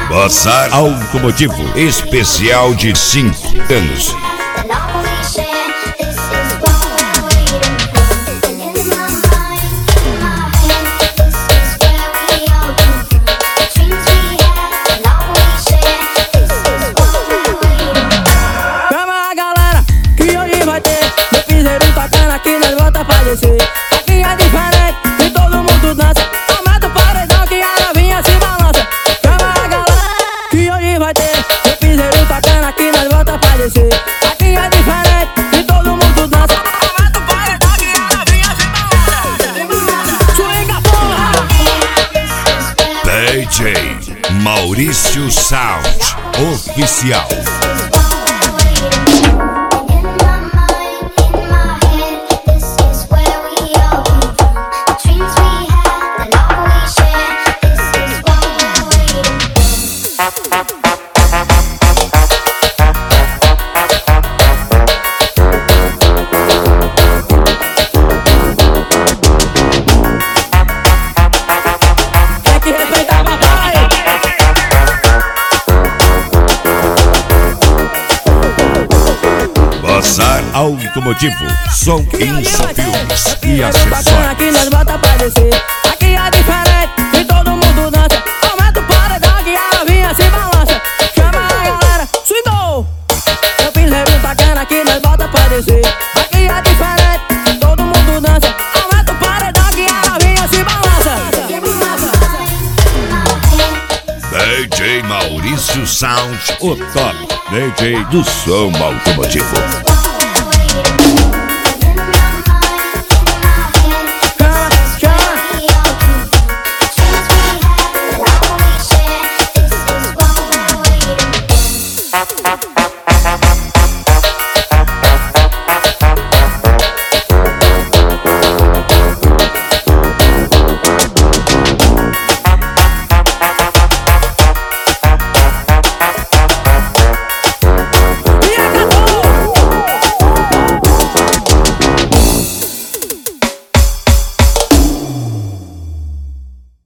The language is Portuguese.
Bazar Automotivo especial de 5 anos. Aqui é diferente e todo mundo dança. Aumenta o paredão que a novinha se balança. Chama a galera que hoje vai ter o piseiro tocando aqui nas voltas pra descer. Aqui é diferente e todo mundo dança. Aumenta o paredão que a novinha se balança. Swinga porra! DJ Maurício Sound Oficial. Bazar Automotivo, som insofilmes e acessórios. Aqui nós bota pra descer. Aqui é diferente e todo mundo dança. Aumenta o paredão que a novinha se balança. Chama a galera, swingou. O piseiro tocando aqui nós bota pra descer. Aqui é diferente e todo mundo dança. Aumenta o paredão que a novinha se balança. DJ Maurício Sound, o top DJ do som automotivo.